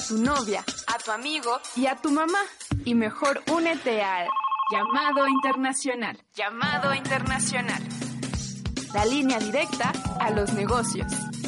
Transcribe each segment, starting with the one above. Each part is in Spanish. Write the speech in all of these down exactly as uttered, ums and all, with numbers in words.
a tu novia, a tu amigo y a tu mamá. Y mejor únete al Llamado Internacional. Llamado Internacional. La línea directa a los negocios.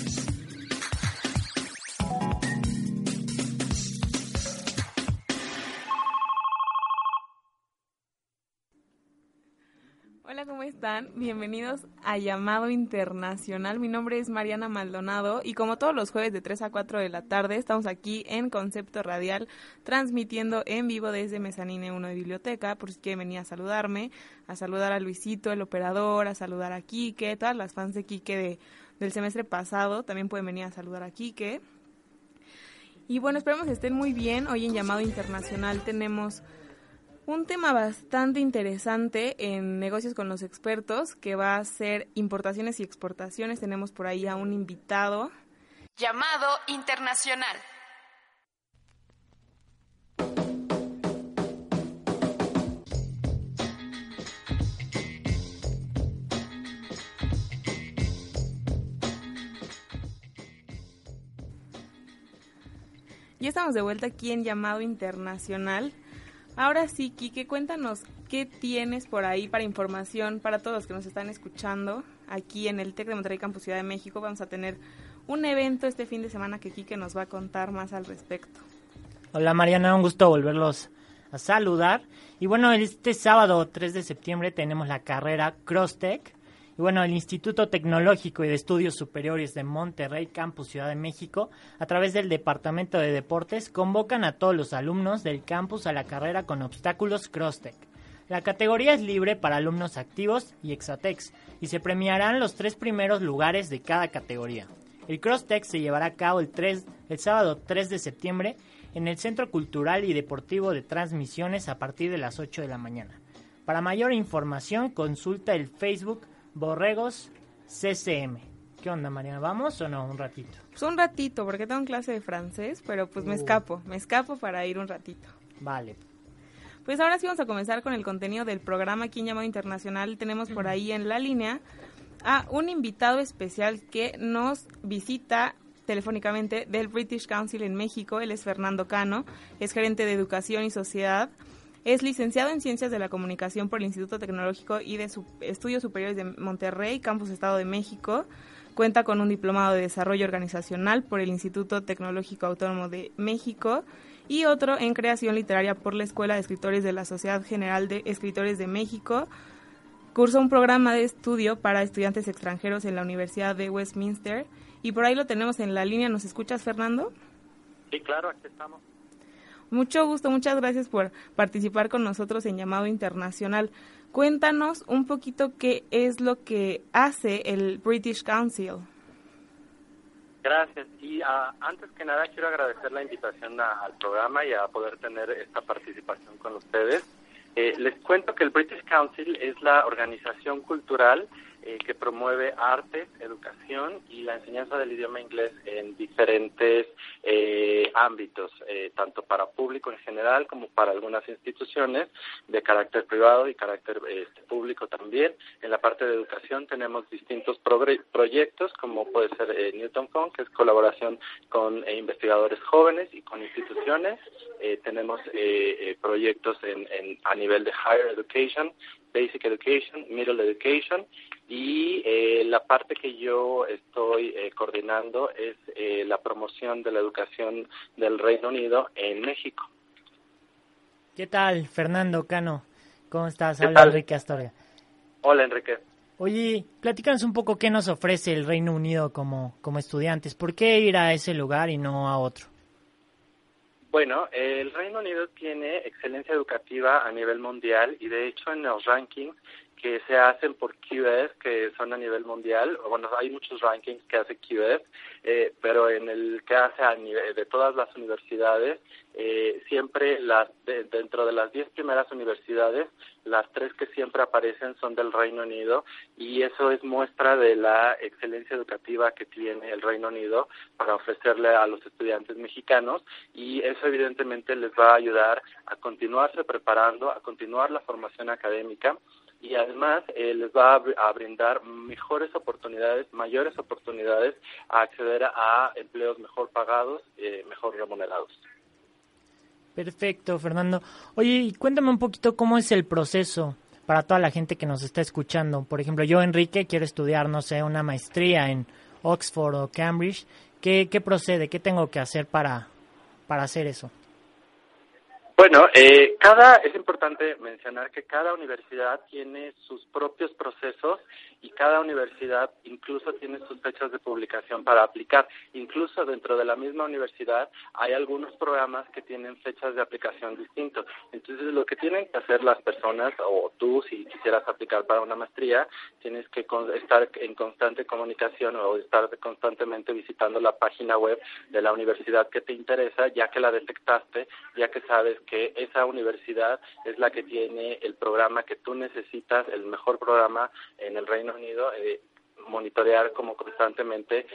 Hola, ¿cómo están? Bienvenidos a Llamado Internacional. Mi nombre es Mariana Maldonado y como todos los jueves de tres a cuatro de la tarde estamos aquí en Concepto Radial transmitiendo en vivo desde Mezanine uno de Biblioteca, por si quieren venir a saludarme, a saludar a Luisito, el operador, a saludar a Quique, todas las fans de Quique de, del semestre pasado también pueden venir a saludar a Quique. Y bueno, esperemos que estén muy bien. Hoy en Llamado Internacional tenemos un tema bastante interesante en negocios con los expertos, que va a ser importaciones y exportaciones. Tenemos por ahí a un invitado. Llamado Internacional. Ya estamos de vuelta aquí en Llamado Internacional. Ahora sí, Quique, cuéntanos qué tienes por ahí para información para todos los que nos están escuchando. Aquí en el TEC de Monterrey Campus Ciudad de México vamos a tener un evento este fin de semana que Quique nos va a contar más al respecto. Hola Mariana, un gusto volverlos a saludar. Y bueno, este sábado tres de septiembre tenemos la carrera CrossTech. Y bueno, el Instituto Tecnológico y de Estudios Superiores de Monterrey, Campus Ciudad de México, a través del Departamento de Deportes, convocan a todos los alumnos del campus a la carrera con obstáculos CrossTech. La categoría es libre para alumnos activos y Exatex, y se premiarán los tres primeros lugares de cada categoría. El CrossTech se llevará a cabo el, tres, el sábado tres de septiembre en el Centro Cultural y Deportivo de Transmisiones a partir de las ocho de la mañana. Para mayor información, consulta el Facebook Borregos C C M. ¿Qué onda, Mariana? ¿Vamos o no? Un ratito. Pues un ratito, porque tengo clase de francés, pero pues uh. me escapo, me escapo para ir un ratito. Vale. Pues ahora sí vamos a comenzar con el contenido del programa aquí en Llamado Internacional. Tenemos por ahí en la línea a un invitado especial que nos visita telefónicamente del British Council en México. Él es Fernando Cano, es gerente de Educación y Sociedad. Es licenciado en Ciencias de la Comunicación por el Instituto Tecnológico y de Estudios Superiores de Monterrey, Campus Estado de México. Cuenta con un diplomado de Desarrollo Organizacional por el Instituto Tecnológico Autónomo de México y otro en Creación Literaria por la Escuela de Escritores de la Sociedad General de Escritores de México. Cursó un programa de estudio para estudiantes extranjeros en la Universidad de Westminster. Y por ahí lo tenemos en la línea. ¿Nos escuchas, Fernando? Sí, claro, aquí estamos. Mucho gusto, muchas gracias por participar con nosotros en Llamado Internacional. Cuéntanos un poquito qué es lo que hace el British Council. Gracias. Y uh, antes que nada quiero agradecer la invitación a, al programa y a poder tener esta participación con ustedes. Eh, les cuento que el British Council es la organización cultural eh, que promueve artes, educación y la enseñanza del idioma inglés en diferentes eh, ámbitos, eh, tanto para público en general como para algunas instituciones de carácter privado y carácter eh, público también. En la parte de educación tenemos distintos progre- proyectos, como puede ser eh, Newton Fund, que es colaboración con eh, investigadores jóvenes y con instituciones. Eh, tenemos eh, eh, proyectos en, en a nivel de Higher Education, Basic Education, Middle Education, y eh, la parte que yo estoy eh, coordinando es eh, la promoción de la educación del Reino Unido en México. ¿Qué tal, Fernando Cano? ¿Cómo estás? ¿Qué Habla tal? Enrique Astorga. Hola, Enrique. Oye, platícanos un poco qué nos ofrece el Reino Unido como, como estudiantes. ¿Por qué ir a ese lugar y no a otro? Bueno, el Reino Unido tiene excelencia educativa a nivel mundial y de hecho en los rankings que se hacen por Q S, que son a nivel mundial, bueno, hay muchos rankings que hace Q S, eh, pero en el que hace a nivel de todas las universidades, eh, siempre las de, dentro de las diez primeras universidades, las tres que siempre aparecen son del Reino Unido, y eso es muestra de la excelencia educativa que tiene el Reino Unido para ofrecerle a los estudiantes mexicanos, y eso evidentemente les va a ayudar a continuarse preparando, a continuar la formación académica, y además eh, les va a, a brindar mejores oportunidades, mayores oportunidades a acceder a empleos mejor pagados, eh, mejor remunerados. Perfecto, Fernando. Oye, y cuéntame un poquito cómo es el proceso para toda la gente que nos está escuchando. Por ejemplo, yo, Enrique, quiero estudiar, no sé, una maestría en Oxford o Cambridge. ¿Qué, qué procede? ¿Qué tengo que hacer para, para hacer eso? Bueno, eh, cada es importante mencionar que cada universidad tiene sus propios procesos y cada universidad incluso tiene sus fechas de publicación para aplicar. Incluso dentro de la misma universidad hay algunos programas que tienen fechas de aplicación distintos. Entonces, lo que tienen que hacer las personas, o tú, si quisieras aplicar para una maestría, tienes que estar en constante comunicación o estar constantemente visitando la página web de la universidad que te interesa, ya que la detectaste, ya que sabes que esa universidad es la que tiene el programa que tú necesitas, el mejor programa en el Reino Unido. eh, monitorear como constantemente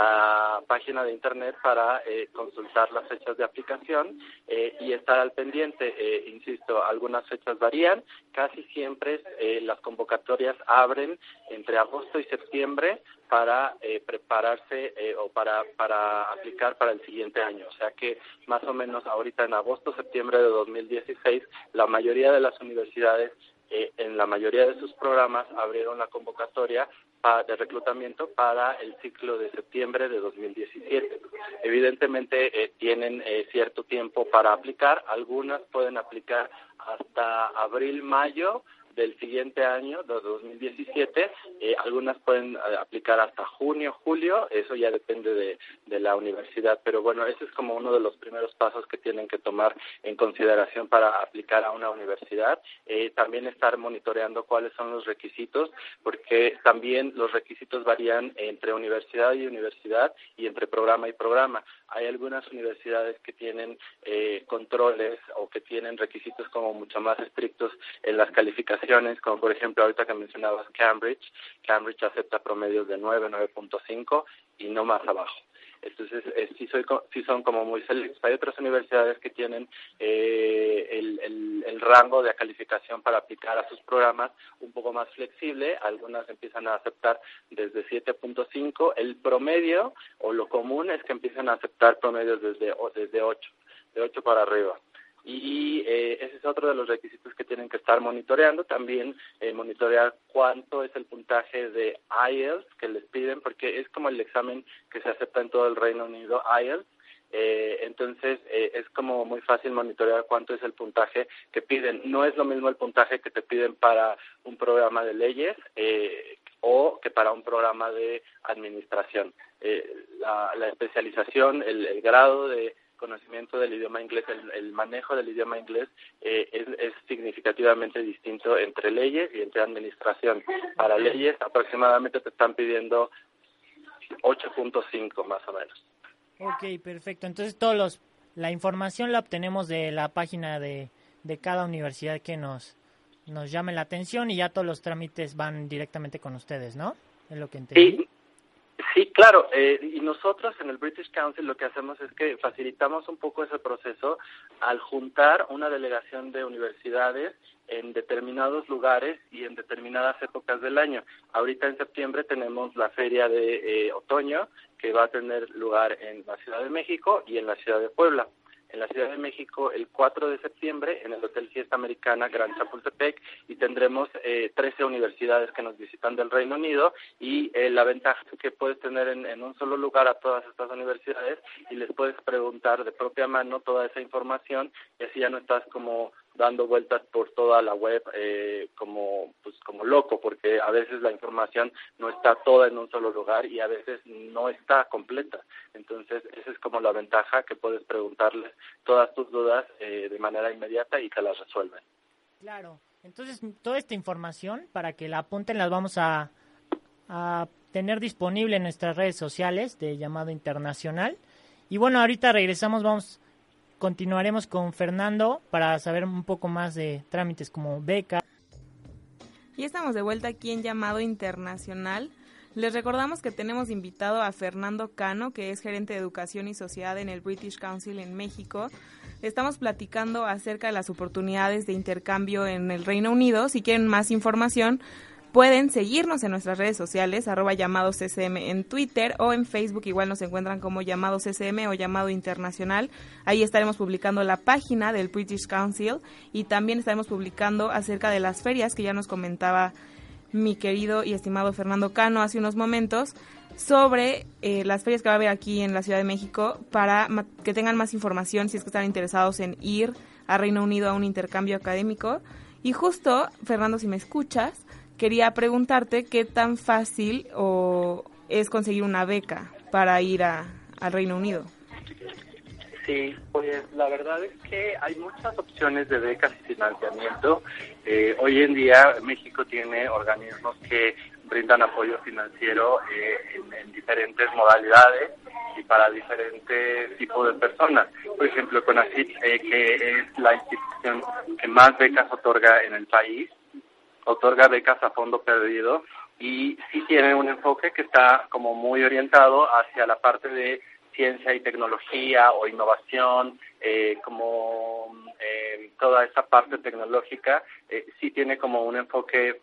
la página de internet para eh, consultar las fechas de aplicación eh, y estar al pendiente. Eh, insisto, algunas fechas varían, casi siempre eh, las convocatorias abren entre agosto y septiembre para eh, prepararse eh, o para para aplicar para el siguiente año. O sea que más o menos ahorita en agosto, septiembre de dos mil dieciséis, la mayoría de las universidades Eh, en la mayoría de sus programas abrieron la convocatoria pa, de reclutamiento para el ciclo de septiembre de dos mil diecisiete. Evidentemente eh, tienen eh, cierto tiempo para aplicar, algunas pueden aplicar hasta abril, mayo del siguiente año, de dos mil diecisiete, eh, algunas pueden eh, aplicar hasta junio, julio, eso ya depende de, de la universidad, pero bueno, ese es como uno de los primeros pasos que tienen que tomar en consideración para aplicar a una universidad. Eh, también estar monitoreando cuáles son los requisitos, porque también los requisitos varían entre universidad y universidad y entre programa y programa. Hay algunas universidades que tienen eh, controles o que tienen requisitos como mucho más estrictos en las calificaciones, como por ejemplo ahorita que mencionabas Cambridge. Cambridge acepta promedios de nueve, nueve punto cinco y no más abajo. Entonces, eh, sí, soy, sí son como muy selectos. Hay otras universidades que tienen eh, el, el, el rango de calificación para aplicar a sus programas un poco más flexible. Algunas empiezan a aceptar desde siete punto cinco. El promedio o lo común es que empiezan a aceptar promedios desde, desde ocho, de ocho para arriba. Y eh, ese es otro de los requisitos que tienen que estar monitoreando. También eh, monitorear cuánto es el puntaje de I E L T S que les piden, porque es como el examen que se acepta en todo el Reino Unido, I E L T S. Eh, entonces, eh, es como muy fácil monitorear cuánto es el puntaje que piden. No es lo mismo el puntaje que te piden para un programa de leyes eh, o que para un programa de administración. Eh, la, la especialización, el, el grado de conocimiento del idioma inglés, el, el manejo del idioma inglés eh, es, es significativamente distinto entre leyes y entre administración. Para leyes aproximadamente te están pidiendo ocho punto cinco más o menos. Ok, perfecto. Entonces todos los la información la obtenemos de la página de, de cada universidad que nos nos llame la atención y ya todos los trámites van directamente con ustedes, ¿no? Es lo que entendí. Sí. Sí, claro, eh, y nosotros en el British Council lo que hacemos es que facilitamos un poco ese proceso al juntar una delegación de universidades en determinados lugares y en determinadas épocas del año. Ahorita en septiembre tenemos la feria de eh, otoño que va a tener lugar en la Ciudad de México y en la Ciudad de Puebla. En la Ciudad de México el cuatro de septiembre en el Hotel Fiesta Americana Gran Chapultepec y tendremos eh, trece universidades que nos visitan del Reino Unido y eh, la ventaja es que puedes tener en, en un solo lugar a todas estas universidades y les puedes preguntar de propia mano toda esa información y así ya no estás como dando vueltas por toda la web eh, como pues como loco, porque a veces la información no está toda en un solo lugar y a veces no está completa. Entonces, esa es como la ventaja, que puedes preguntarles todas tus dudas eh, de manera inmediata y te las resuelven. Claro. Entonces, toda esta información, para que la apunten, las vamos a, a tener disponible en nuestras redes sociales de Llamado Internacional. Y bueno, ahorita regresamos, vamos... Continuaremos con Fernando para saber un poco más de trámites como beca. Y estamos de vuelta aquí en Llamado Internacional. Les recordamos que tenemos invitado a Fernando Cano, que es gerente de Educación y Sociedad en el British Council en México. Estamos platicando acerca de las oportunidades de intercambio en el Reino Unido. Si quieren más información, pueden seguirnos en nuestras redes sociales, arroba llamados C C M en Twitter o en Facebook, igual nos encuentran como llamados C C M o llamado internacional. Ahí estaremos publicando la página del British Council y también estaremos publicando acerca de las ferias que ya nos comentaba mi querido y estimado Fernando Cano hace unos momentos, sobre eh, las ferias que va a haber aquí en la Ciudad de México, para ma- que tengan más información si es que están interesados en ir a Reino Unido a un intercambio académico. Y justo, Fernando, si me escuchas, quería preguntarte qué tan fácil o es conseguir una beca para ir a, al Reino Unido. Sí, pues la verdad es que hay muchas opciones de becas y financiamiento. Eh, hoy en día México tiene organismos que brindan apoyo financiero eh, en, en diferentes modalidades y para diferentes tipos de personas. Por ejemplo, CONACYT, eh, que es la institución que más becas otorga en el país, otorga becas a fondo perdido y sí tiene un enfoque que está como muy orientado hacia la parte de ciencia y tecnología o innovación, eh, como eh, toda esa parte tecnológica, eh, sí tiene como un enfoque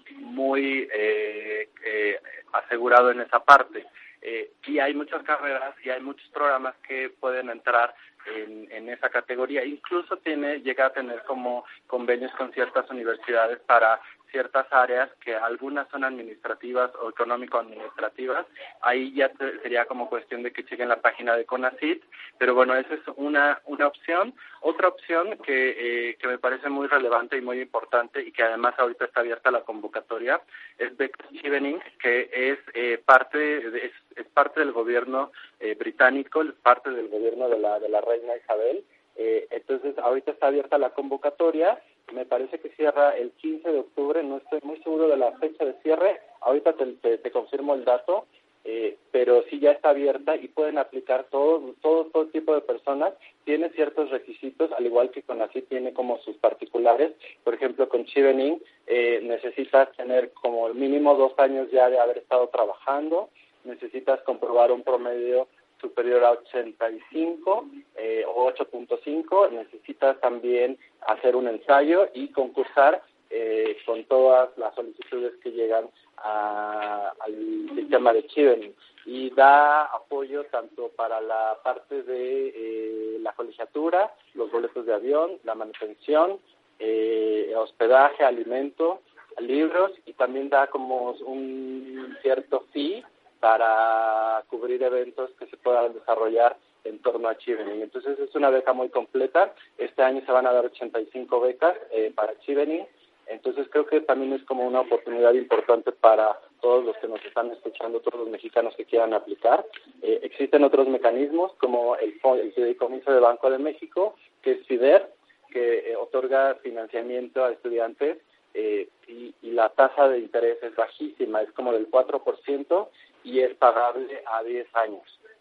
muy eh, eh, asegurado en esa parte. Eh, y hay muchas carreras y hay muchos programas que pueden entrar en, en esa categoría. Incluso tiene llega a tener como convenios con ciertas universidades para ciertas áreas que algunas son administrativas o económico-administrativas. Ahí ya te, sería como cuestión de que chequen la página de CONACYT, pero bueno, esa es una una opción. Otra opción que eh, que me parece muy relevante y muy importante y que además ahorita está abierta la convocatoria es becas Chevening, que es eh, parte de, es, es parte del gobierno eh, británico, es parte del gobierno de la de la reina Isabel. Eh, entonces ahorita está abierta la convocatoria. Me parece que cierra el quince de octubre, no estoy muy seguro de la fecha de cierre, ahorita te, te, te confirmo el dato, eh, pero sí ya está abierta y pueden aplicar todo, todo, todo tipo de personas. Tiene ciertos requisitos, al igual que CONACYT tiene como sus particulares. Por ejemplo, con Chevening eh, necesitas tener como mínimo dos años ya de haber estado trabajando, necesitas comprobar un promedio superior a ochenta y cinco eh, o ocho punto cinco, necesitas también hacer un ensayo y concursar eh, con todas las solicitudes que llegan a, al sistema de Chevening, y da apoyo tanto para la parte de eh, la colegiatura, los boletos de avión, la manutención, eh, hospedaje, alimento, libros, y también da como un cierto fee para cubrir eventos que se puedan desarrollar en torno a Chevening. Entonces es una beca muy completa. Este año se van a dar ochenta y cinco becas eh, para Chevening. Entonces creo que también es como una oportunidad importante para todos los que nos están escuchando, todos los mexicanos que quieran aplicar. Eh, existen otros mecanismos como el, el Fideicomiso de Banco de México, que es FIDER, que eh, otorga financiamiento a estudiantes eh, y, y la tasa de interés es bajísima, es como del cuatro por ciento y es pagable a diez años.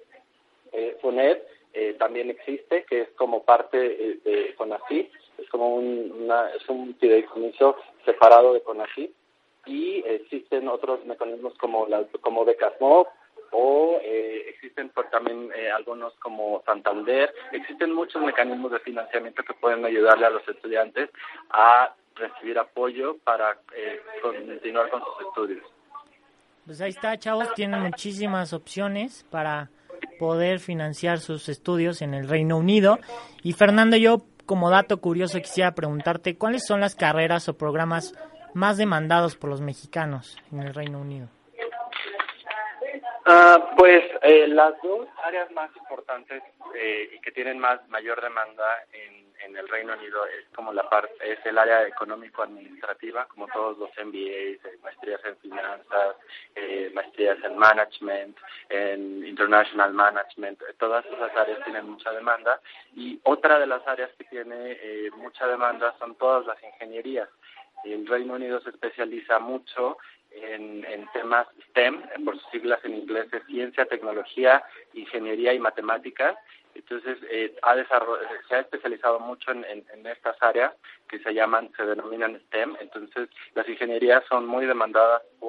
Eh, FUNED eh, también existe, que es como parte eh, de CONACYT, es como un, una, es un fideicomiso separado de CONACYT, y existen otros mecanismos como la, como becas M O B, o eh, existen por también eh, algunos como Santander. Existen muchos mecanismos de financiamiento que pueden ayudarle a los estudiantes a recibir apoyo para eh, continuar con sus estudios. Pues ahí está, chavos, tienen muchísimas opciones para poder financiar sus estudios en el Reino Unido. Y Fernando, yo como dato curioso quisiera preguntarte, ¿cuáles son las carreras o programas más demandados por los mexicanos en el Reino Unido? Uh, pues eh, las dos áreas más importantes eh, y que tienen más mayor demanda en, en el Reino Unido es como la parte es el área económico-administrativa, como todos los M B As, eh, maestrías en finanzas, eh, maestrías en management, en international management. Eh, todas esas áreas tienen mucha demanda, y otra de las áreas que tiene eh, mucha demanda son todas las ingenierías. El Reino Unido se especializa mucho En, en temas STEM, por sus siglas en inglés es Ciencia, Tecnología, Ingeniería y Matemáticas. Entonces, eh, ha desarrollado, se ha especializado mucho en, en, en estas áreas que se llaman, se denominan STEM. Entonces, las ingenierías son muy demandadas por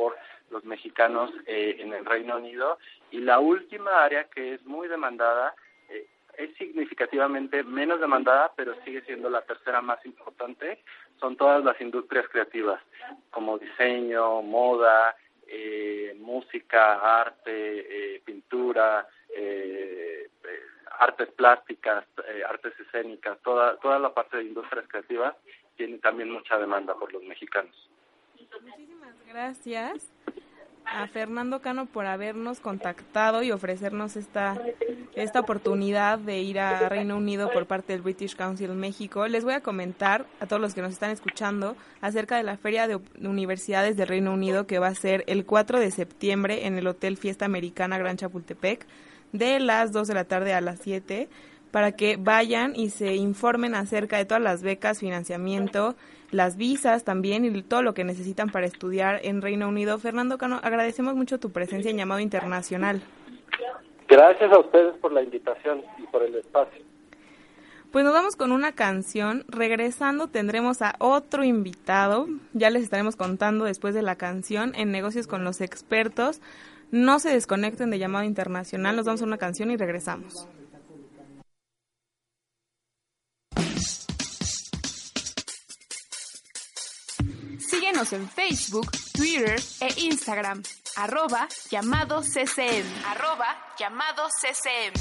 los mexicanos eh, en el Reino Unido. Y la última área que es muy demandada, eh, es significativamente menos demandada, pero sigue siendo la tercera más importante, son todas las industrias creativas, como diseño, moda, eh, música, arte, eh, pintura, eh, eh, artes plásticas, eh, artes escénicas, toda toda la parte de industrias creativas tiene también mucha demanda por los mexicanos. Muchísimas gracias a Fernando Cano por habernos contactado y ofrecernos esta esta oportunidad de ir a Reino Unido por parte del British Council México. Les voy a comentar a todos los que nos están escuchando acerca de la Feria de Universidades del Reino Unido, que va a ser el cuatro de septiembre en el Hotel Fiesta Americana Gran Chapultepec, de las dos de la tarde a las siete, para que vayan y se informen acerca de todas las becas, financiamiento, las visas también y todo lo que necesitan para estudiar en Reino Unido. Fernando Cano, agradecemos mucho tu presencia en Llamado Internacional. Gracias a ustedes por la invitación y por el espacio. Pues nos vamos con una canción. Regresando tendremos a otro invitado. Ya les estaremos contando después de la canción en Negocios con los Expertos. No se desconecten de Llamado Internacional. Nos vamos a una canción y regresamos. Síguenos en Facebook, Twitter e Instagram, arroba llamado C C M, arroba llamado C C M.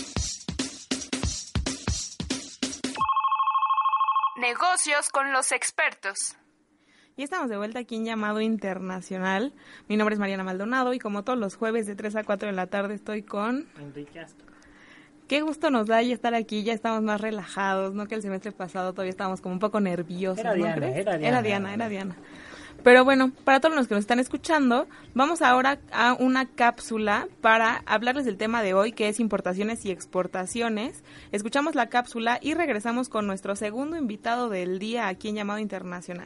Negocios con los expertos. Y estamos de vuelta aquí en Llamado Internacional. Mi nombre es Mariana Maldonado y como todos los jueves de tres a cuatro de la tarde estoy con... Enrique Astro. Qué gusto nos da ya estar aquí, ya estamos más relajados, ¿no? Que el semestre pasado todavía estábamos como un poco nerviosos, era ¿no Diana, crees? Era Diana, era Diana, era Diana. Pero bueno, para todos los que nos están escuchando, vamos ahora a una cápsula para hablarles del tema de hoy, que es importaciones y exportaciones. Escuchamos la cápsula y regresamos con nuestro segundo invitado del día aquí en Llamado Internacional.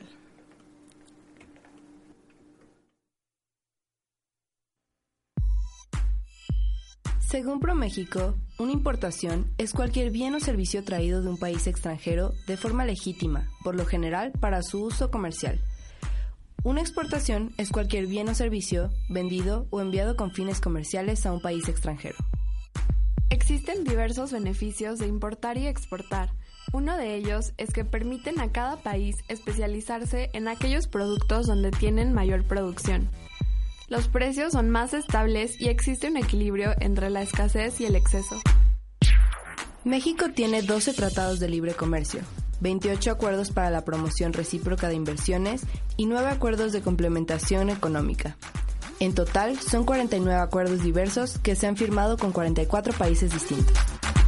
Según ProMéxico, una importación es cualquier bien o servicio traído de un país extranjero de forma legítima, por lo general para su uso comercial. Una exportación es cualquier bien o servicio vendido o enviado con fines comerciales a un país extranjero. Existen diversos beneficios de importar y exportar. Uno de ellos es que permiten a cada país especializarse en aquellos productos donde tienen mayor producción. Los precios son más estables y existe un equilibrio entre la escasez y el exceso. México tiene doce tratados de libre comercio, veintiocho acuerdos para la promoción recíproca de inversiones y nueve acuerdos de complementación económica. En total, son cuarenta y nueve acuerdos diversos que se han firmado con cuarenta y cuatro países distintos.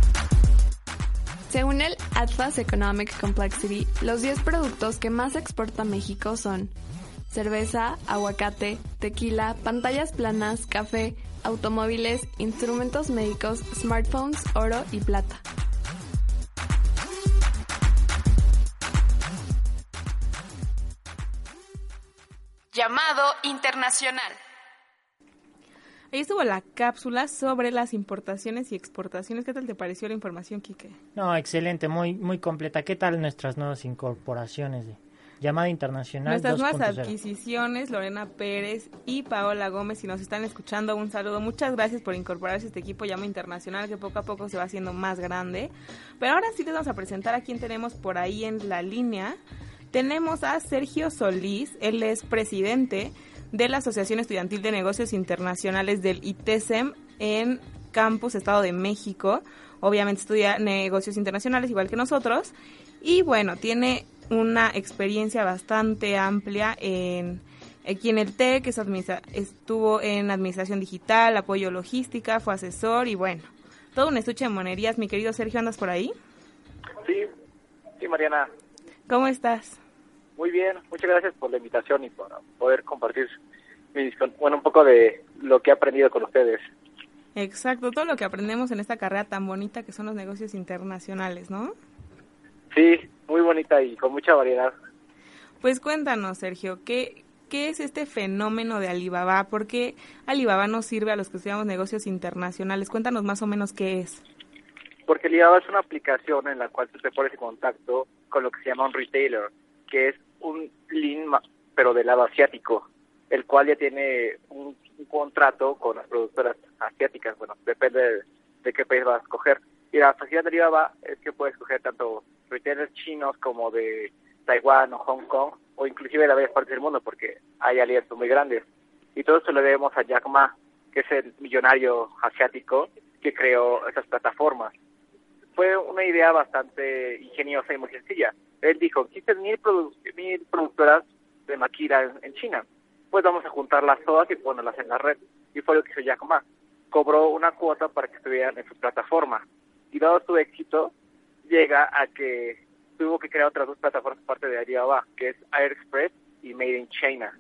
Según el Atlas Economic Complexity, los diez productos que más exporta México son cerveza, aguacate, tequila, pantallas planas, café, automóviles, instrumentos médicos, smartphones, oro y plata. Llamado Internacional. Ahí estuvo la cápsula sobre las importaciones y exportaciones. ¿Qué tal te pareció la información, Quique? No, excelente, muy muy completa. ¿Qué tal nuestras nuevas incorporaciones de Llamada Internacional Nuestras nuevas dos punto cero? adquisiciones, Lorena Pérez y Paola Gómez, si nos están escuchando, un saludo. Muchas gracias por incorporarse a este equipo Llamada Internacional, que poco a poco se va haciendo más grande. Pero ahora sí les vamos a presentar a quién tenemos por ahí en la línea. Tenemos a Sergio Solís, él es presidente de la Asociación Estudiantil de Negocios Internacionales del I T S E M en Campus, Estado de México. Obviamente estudia negocios internacionales igual que nosotros. Y bueno, tiene una experiencia bastante amplia en aquí en el TEC, es administra- estuvo en administración digital, apoyo logística, fue asesor y bueno, todo un estuche de monerías. Mi querido Sergio, ¿andas por ahí? Sí, sí, Mariana. ¿Cómo estás? Muy bien, muchas gracias por la invitación y por poder compartir mis, bueno, un poco de lo que he aprendido con ustedes. Exacto, todo lo que aprendemos en esta carrera tan bonita que son los negocios internacionales, ¿no? Sí, muy bonita y con mucha variedad. Pues cuéntanos, Sergio, ¿qué, qué es este fenómeno de Alibaba? ¿Por qué Alibaba nos sirve a los que estudiamos negocios internacionales? Cuéntanos más o menos qué es. Porque Alibaba es una aplicación en la cual tú te pones en contacto con lo que se llama un retailer, que es un link, pero del lado asiático. el cual ya tiene un, un contrato con las productoras asiáticas. Bueno, depende de, de qué país vas a escoger. Y la facilidad de Alibaba es que puedes escoger tanto retailers chinos como de Taiwán o Hong Kong, o inclusive de varias partes del mundo, porque hay alianzas muy grandes. Y todo esto lo debemos a Jack Ma, que es el millonario asiático que creó esas plataformas. Fue una idea bastante ingeniosa y muy sencilla. Él dijo, existen mil, produ mil productoras de maquila en, en China, pues vamos a juntarlas todas y ponerlas en la red. Y fue lo que hizo Jack Ma. Cobró una cuota para que estuvieran en su plataforma. Y dado su éxito, llega a que tuvo que crear otras dos plataformas aparte de Alibaba, que es AirExpress y Made in China.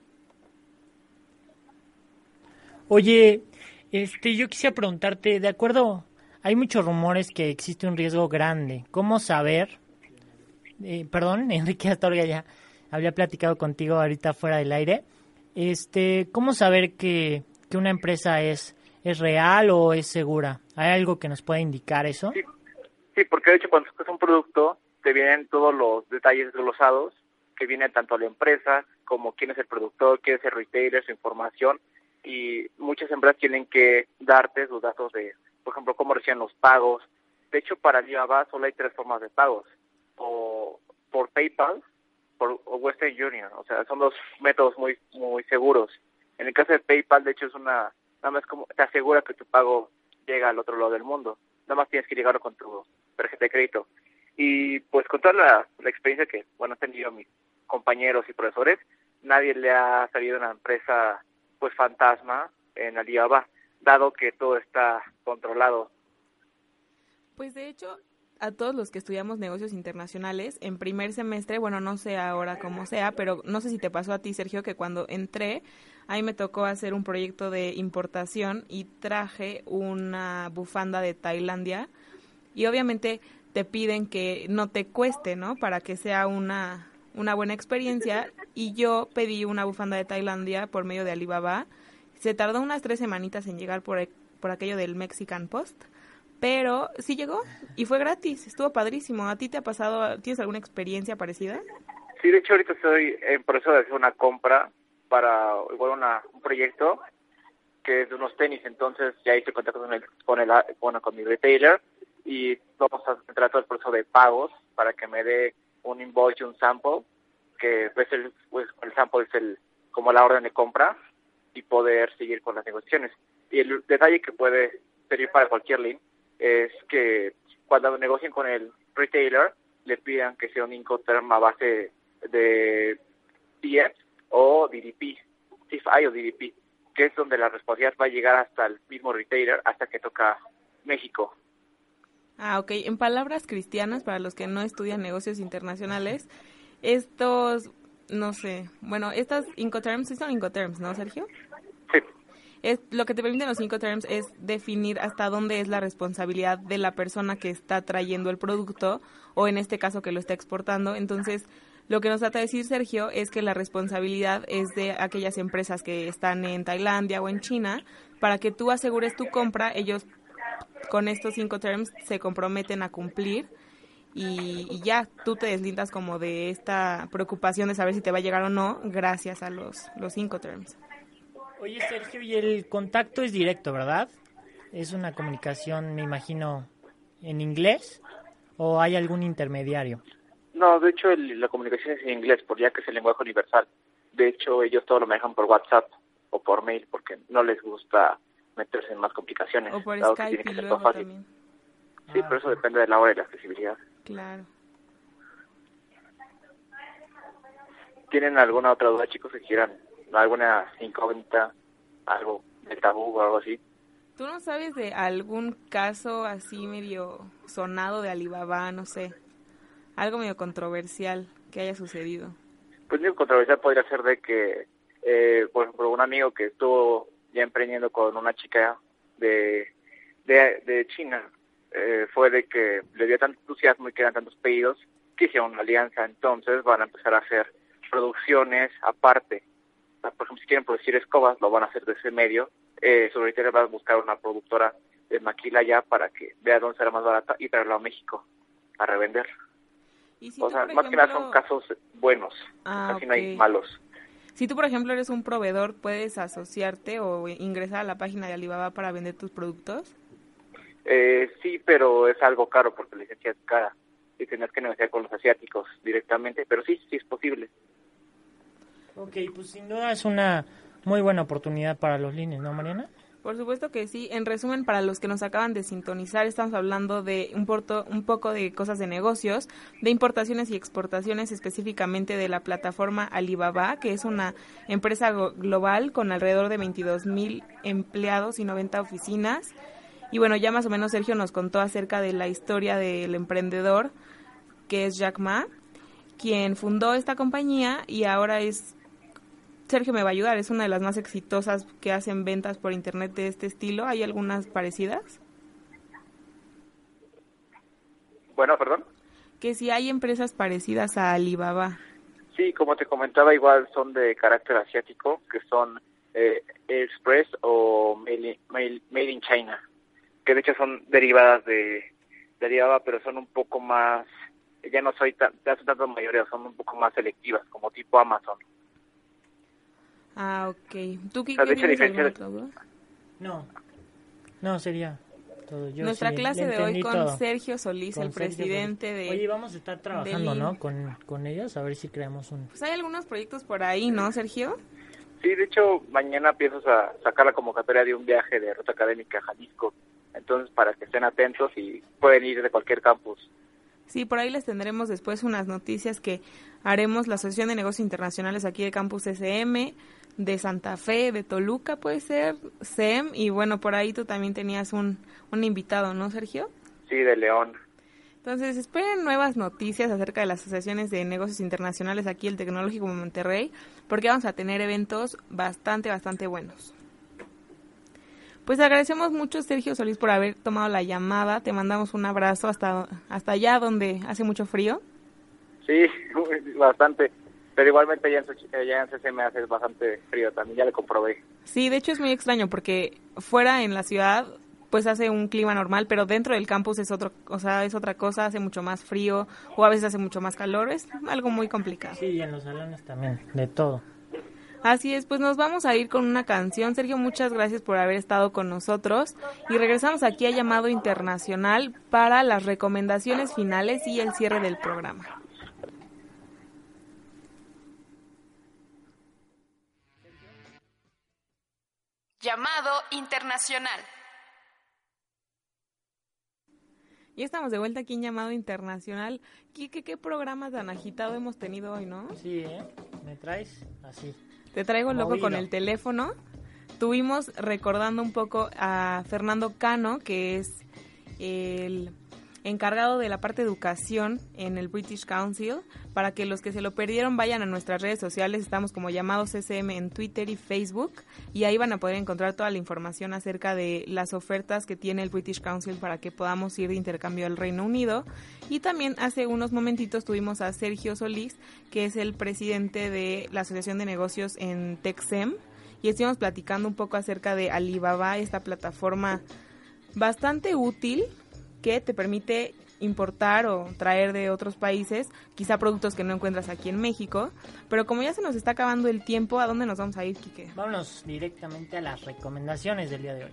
Oye, este, yo quisiera preguntarte, de acuerdo, hay muchos rumores que existe un riesgo grande. ¿Cómo saber? Eh, perdón, Enrique Astorga ya había platicado contigo ahorita fuera del aire. Este, ¿cómo saber que, que una empresa es es real o es segura? ¿Hay algo que nos pueda indicar eso? Sí, sí, porque de hecho cuando es un producto te vienen todos los detalles desglosados, que viene tanto a la empresa como quién es el productor, quién es el retailer, su información, y muchas empresas tienen que darte sus datos de, por ejemplo, cómo reciben los pagos. De hecho, para Alibaba solo hay tres formas de pagos, o por PayPal por, o Western Union, o sea, son dos métodos muy muy seguros. En el caso de PayPal, de hecho, es una, nada más como te asegura que tu pago llega al otro lado del mundo, nada más tienes que llegarlo con tu tarjeta de crédito. Y pues con toda la, la experiencia que, bueno, han tenido mis compañeros y profesores, nadie le ha salido una empresa pues fantasma en Alibaba, dado que todo está controlado. Pues de hecho, a todos los que estudiamos negocios internacionales, en primer semestre, bueno, no sé ahora cómo sea, pero no sé si te pasó a ti, Sergio, que cuando entré, ahí me tocó hacer un proyecto de importación y traje una bufanda de Tailandia, y obviamente te piden que no te cueste, ¿no? Para que sea una... una buena experiencia, y yo pedí una bufanda de Tailandia por medio de Alibaba. Se tardó unas tres semanitas en llegar por, por aquello del Mexican Post, pero sí llegó y fue gratis, estuvo padrísimo. ¿A ti te ha pasado, tienes alguna experiencia parecida? Sí, de hecho ahorita estoy en proceso de hacer una compra para igual una, un proyecto que es de unos tenis, entonces ya hice contacto con el, con el bueno, con mi retailer, y vamos a entrar todo el proceso de pagos para que me dé un invoice y un sample, que es el, pues, el sample es el como la orden de compra, y poder seguir con las negociaciones. Y el detalle que puede servir para cualquier link es que cuando negocien con el retailer, le pidan que sea un Incoterm a base de C F o D D P, C F I o D D P, que es donde la responsabilidad va a llegar hasta el mismo retailer, hasta que toca México. Ah, ok. En palabras cristianas, para los que no estudian negocios internacionales, estos, no sé, bueno, estas Incoterms, sí son Incoterms, ¿no, Sergio? Sí. Es, lo que te permiten los Incoterms es definir hasta dónde es la responsabilidad de la persona que está trayendo el producto, o en este caso que lo está exportando. Entonces, lo que nos trata de decir Sergio es que la responsabilidad es de aquellas empresas que están en Tailandia o en China. Para que tú asegures tu compra, ellos con estos Incoterms se comprometen a cumplir, y, y ya tú te deslindas como de esta preocupación de saber si te va a llegar o no, gracias a los, los Incoterms. Oye, Sergio, y el contacto es directo, ¿verdad? Es una comunicación, me imagino, en inglés, ¿o hay algún intermediario? No, de hecho el, la comunicación es en inglés, por ya que es el lenguaje universal. De hecho ellos todo lo manejan por WhatsApp o por mail, porque no les gusta meterse en más complicaciones. O por Skype Skype que y ser luego fácil. también. Sí, Ah, pero eso depende de la hora y la accesibilidad. Claro. ¿Tienen alguna otra duda, chicos, que quieran? ¿Alguna incógnita? ¿Algo de tabú o algo así? ¿Tú no sabes de algún caso así medio sonado de Alibaba, no sé, algo medio controversial que haya sucedido? Pues lo controversial podría ser de que, eh, por ejemplo, un amigo que estuvo ya emprendiendo con una chica de de, de China, eh, fue de que le dio tanto entusiasmo y que eran tantos pedidos que hicieron una alianza. Entonces van a empezar a hacer producciones aparte. Por ejemplo, si quieren producir escobas, lo van a hacer de ese medio. Eh, sobre todo va a buscar una productora de maquila ya para que vea dónde será más barata y traerlo a México a revender. ¿Y si O tú, sea, por más ejemplo... que nada son casos buenos, ah, casi okay. no hay malos. Si tú, por ejemplo, eres un proveedor, ¿puedes asociarte o ingresar a la página de Alibaba para vender tus productos? Eh, sí, pero es algo caro porque la licencia es cara y tienes que negociar con los asiáticos directamente, pero sí, sí es posible. Ok, pues sin duda es una muy buena oportunidad para los líneas, ¿no, Mariana? Por supuesto que sí. En resumen, para los que nos acaban de sintonizar, estamos hablando de un, porto, un poco de cosas de negocios, de importaciones y exportaciones, específicamente de la plataforma Alibaba, que es una empresa global con alrededor de veintidós mil empleados y noventa oficinas. Y bueno, ya más o menos Sergio nos contó acerca de la historia del emprendedor, que es Jack Ma, quien fundó esta compañía y ahora es... Sergio me va a ayudar, es una de las más exitosas que hacen ventas por internet de este estilo. ¿Hay algunas parecidas? Bueno, perdón. Que si hay empresas parecidas a Alibaba. Sí, como te comentaba, igual son de carácter asiático, que son eh, Express o Made in, Made, Made in China, que de hecho son derivadas de, de Alibaba, pero son un poco más, ya no soy tan, ya son tanto mayoría, son un poco más selectivas, como tipo Amazon. Ah, ok. ¿Tú qué, O sea, de qué hecho, tienes diferencia alguna de- otra duda? No, no sería todo. Yo Nuestra sí clase le de hoy entendí con todo. Sergio Solís, Con el Sergio presidente Solís. de... Oye, vamos a estar trabajando, del- ¿no? Con, con ellos, a ver si creamos un... Pues hay algunos proyectos por ahí, ¿no, Sergio? Sí, de hecho, mañana piensas a sacar la convocatoria de un viaje de ruta académica a Jalisco, entonces para que estén atentos y pueden ir de cualquier campus. Sí, por ahí les tendremos después unas noticias que haremos la Asociación de Negocios Internacionales aquí de Campus S M, de Santa Fe, de Toluca puede ser, S E M, y bueno, por ahí tú también tenías un, un invitado, ¿no, Sergio? Sí, de León. Entonces, esperen nuevas noticias acerca de las asociaciones de negocios internacionales aquí, el Tecnológico de Monterrey, porque vamos a tener eventos bastante, bastante buenos. Pues agradecemos mucho, Sergio Solís, por haber tomado la llamada. Te mandamos un abrazo hasta, hasta allá donde hace mucho frío. Sí, bastante. Pero igualmente allá en, Xochi- allá en C C M hace bastante frío también, ya lo comprobé. Sí, de hecho es muy extraño porque fuera en la ciudad pues hace un clima normal, pero dentro del campus es otro, o sea, es otra cosa, hace mucho más frío o a veces hace mucho más calor, es algo muy complicado. Sí, y en los salones también, de todo. Así es, pues nos vamos a ir con una canción. Sergio, muchas gracias por haber estado con nosotros y regresamos aquí a Llamado Internacional para las recomendaciones finales y el cierre del programa. Llamado Internacional. Y estamos de vuelta aquí en Llamado Internacional. ¿Qué, qué, qué programa tan agitado hemos tenido hoy, no? Sí, ¿eh? ¿Me traes? Así. Te traigo loco Movido. con el teléfono. Tuvimos recordando un poco a Fernando Cano, que es el encargado de la parte de educación en el British Council. Para que los que se lo perdieron vayan a nuestras redes sociales, estamos como Llamados S M en Twitter y Facebook, y ahí van a poder encontrar toda la información acerca de las ofertas que tiene el British Council para que podamos ir de intercambio al Reino Unido. Y también hace unos momentitos tuvimos a Sergio Solís, que es el presidente de la Asociación de Negocios en TechSem, y estuvimos platicando un poco acerca de Alibaba, esta plataforma bastante útil que te permite importar o traer de otros países, quizá productos que no encuentras aquí en México. Pero como ya se nos está acabando el tiempo, ¿a dónde nos vamos a ir, Quique? Vámonos directamente a las recomendaciones del día de hoy.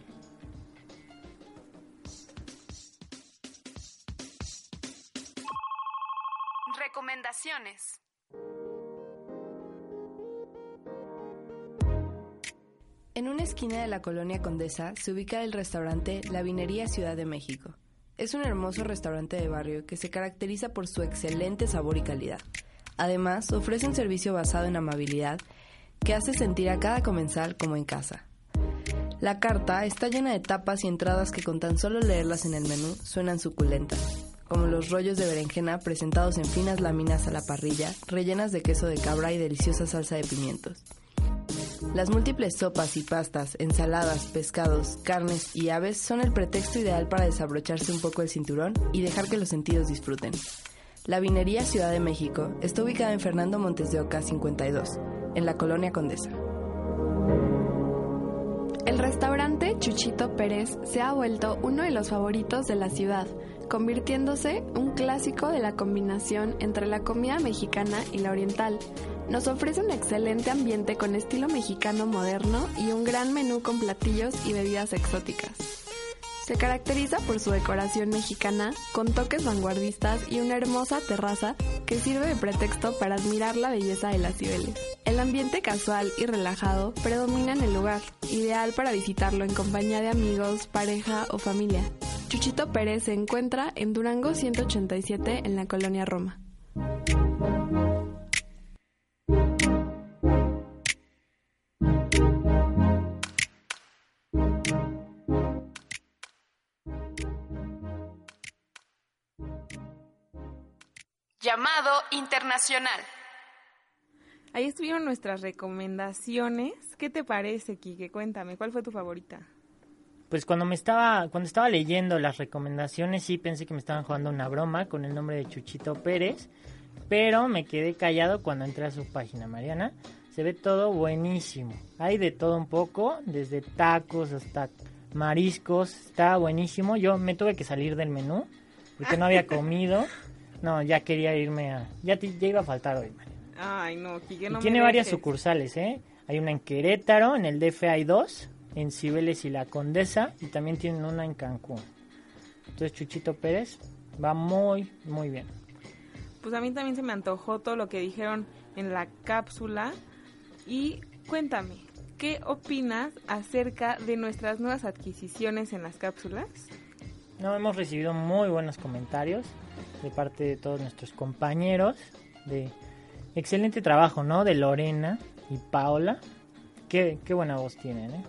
Recomendaciones. En una esquina de la colonia Condesa se ubica el restaurante La Vinería Ciudad de México. Es un hermoso restaurante de barrio que se caracteriza por su excelente sabor y calidad. Además, ofrece un servicio basado en amabilidad que hace sentir a cada comensal como en casa. La carta está llena de tapas y entradas que con tan solo leerlas en el menú suenan suculentas, como los rollos de berenjena presentados en finas láminas a la parrilla, rellenas de queso de cabra y deliciosa salsa de pimientos. Las múltiples sopas y pastas, ensaladas, pescados, carnes y aves son el pretexto ideal para desabrocharse un poco el cinturón y dejar que los sentidos disfruten. La Vinería Ciudad de México está ubicada en Fernando Montes de Oca cincuenta y dos, en la colonia Condesa. El restaurante Chuchito Pérez se ha vuelto uno de los favoritos de la ciudad, convirtiéndose un clásico de la combinación entre la comida mexicana y la oriental. Nos ofrece un excelente ambiente con estilo mexicano moderno y un gran menú con platillos y bebidas exóticas. Se caracteriza por su decoración mexicana, con toques vanguardistas y una hermosa terraza que sirve de pretexto para admirar la belleza de las Cibeles. El ambiente casual y relajado predomina en el lugar, ideal para visitarlo en compañía de amigos, pareja o familia. Chuchito Pérez se encuentra en Durango ciento ochenta y siete en la Colonia Roma. Llamado internacional. Ahí estuvieron nuestras recomendaciones. ¿Qué te parece, Quique? Cuéntame, ¿cuál fue tu favorita? Pues cuando me estaba cuando estaba leyendo las recomendaciones sí pensé que me estaban jugando una broma con el nombre de Chuchito Pérez, pero me quedé callado cuando entré a su página, Mariana. Se ve todo buenísimo. Hay de todo un poco, desde tacos hasta mariscos. Está buenísimo. Yo me tuve que salir del menú porque no había comido. No, ya quería irme a... Ya, te, ya iba a faltar hoy, Mariana. Ay, no, Quique, no y me tiene dejes. varias sucursales, ¿eh? Hay una en Querétaro, en el D F hay dos, en Cibeles y La Condesa, y también tienen una en Cancún. Entonces Chuchito Pérez va muy, muy bien. Pues a mí también se me antojó todo lo que dijeron en la cápsula. Y cuéntame, ¿qué opinas acerca de nuestras nuevas adquisiciones en las cápsulas? No, hemos recibido muy buenos comentarios de parte de todos nuestros compañeros, de excelente trabajo, ¿no? De Lorena y Paola. Qué, qué buena voz tienen, ¿eh?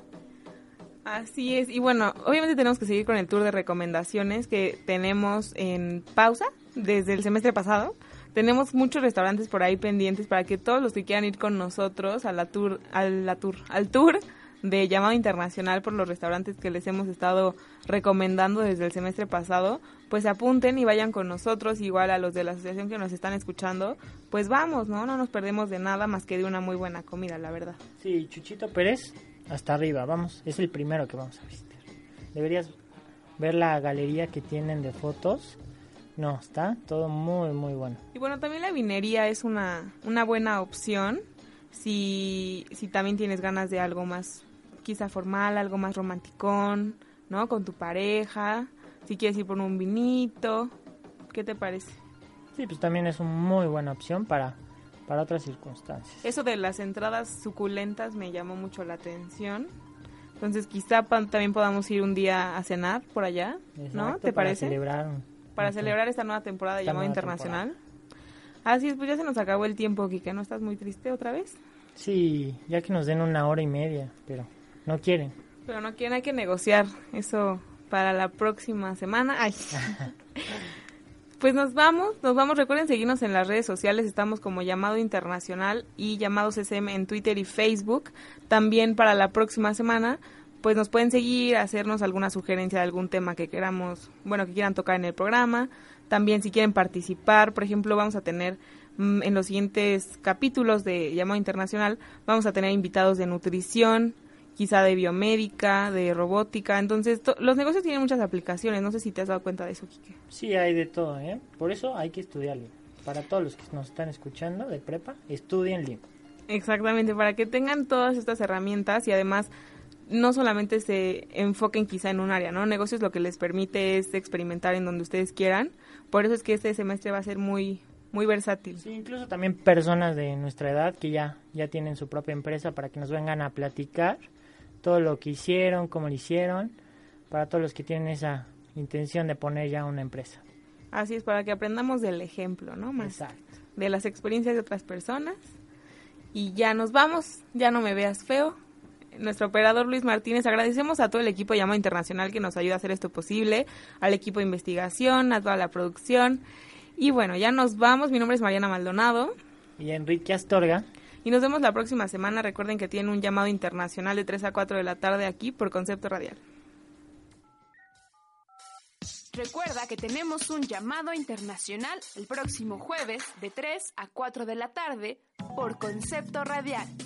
Así es, y bueno, obviamente tenemos que seguir con el tour de recomendaciones que tenemos en pausa desde el semestre pasado. Tenemos muchos restaurantes por ahí pendientes para que todos los que quieran ir con nosotros a la tour, a la tour, al tour de llamado internacional por los restaurantes que les hemos estado recomendando desde el semestre pasado, pues se apunten y vayan con nosotros, igual a los de la asociación que nos están escuchando, pues vamos, ¿no? No nos perdemos de nada más que de una muy buena comida, la verdad. Sí, Chuchito Pérez, hasta arriba, vamos, es el primero que vamos a visitar. Deberías ver la galería que tienen de fotos. No, está todo muy, muy bueno. Y bueno, también la vinería es una, una buena opción si, si también tienes ganas de algo más, quizá formal, algo más romanticón, ¿no? Con tu pareja, si quieres ir por un vinito, ¿qué te parece? Sí, pues también es una muy buena opción para, para otras circunstancias. Eso de las entradas suculentas me llamó mucho la atención. Entonces quizá pa- también podamos ir un día a cenar por allá, Exacto, ¿no? ¿Te para parece? Celebrar, Para okay. celebrar esta nueva temporada de Esta llamado nueva internacional. temporada. Así es, pues ya se nos acabó el tiempo, Quique, ¿no estás muy triste otra vez? Sí, ya que nos den una hora y media, pero no quieren. Pero no quieren, hay que negociar eso para la próxima semana. Ay. Pues nos vamos, nos vamos, recuerden seguirnos en las redes sociales, estamos como Llamado Internacional y Llamado C C M en Twitter y Facebook. También para la próxima semana, pues nos pueden seguir, hacernos alguna sugerencia de algún tema que queramos, bueno, que quieran tocar en el programa. También si quieren participar, por ejemplo, vamos a tener mmm, en los siguientes capítulos de Llamado Internacional, vamos a tener invitados de nutrición, quizá de biomédica, de robótica. Entonces, to- los negocios tienen muchas aplicaciones. No sé si te has dado cuenta de eso, Quique. Sí, hay de todo, ¿eh? Por eso hay que estudiarlo. Para todos los que nos están escuchando de prepa, estudienlo. Exactamente, para que tengan todas estas herramientas y además no solamente se enfoquen quizá en un área, ¿no? Negocios lo que les permite es experimentar en donde ustedes quieran. Por eso es que este semestre va a ser muy muy versátil. Sí, incluso también personas de nuestra edad que ya, ya tienen su propia empresa para que nos vengan a platicar todo lo que hicieron, cómo lo hicieron, para todos los que tienen esa intención de poner ya una empresa. Así es, para que aprendamos del ejemplo, ¿no? Más Exacto. de las experiencias de otras personas. Y ya nos vamos, ya no me veas feo. Nuestro operador Luis Martínez, agradecemos a todo el equipo de Llamado Internacional que nos ayuda a hacer esto posible, al equipo de investigación, a toda la producción. Y bueno, ya nos vamos, mi nombre es Mariana Maldonado. Y Enrique Astorga. Y nos vemos la próxima semana. Recuerden que tienen un llamado internacional de tres a cuatro de la tarde aquí por Concepto Radial. Recuerda que tenemos un llamado internacional el próximo jueves de tres a cuatro de la tarde por Concepto Radial.